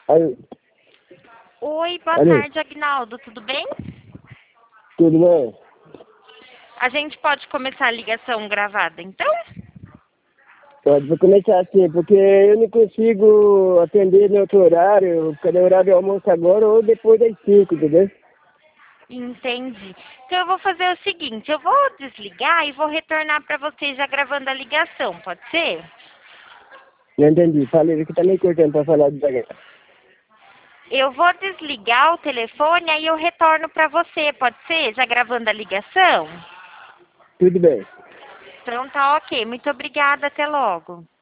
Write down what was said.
Aí, Oi, boa ali, tarde, Agnaldo, tudo bem? tudo bem? A gente pode começar a ligação gravada, então? Pode começar assim, porque eu não consigo atender no outro horário, cada horário do almoço agora ou depois das 5, entendeu? Entendi. Então eu vou fazer o seguinte, eu vou desligar e vou retornar para você já gravando a ligação, pode ser? Não entendi. Falei que tá meio cortando pra falar devagar. Eu vou desligar o telefone, aí eu retorno para você, pode ser? Já gravando a ligação? Tudo bem. Então tá ok, muito obrigada, até logo.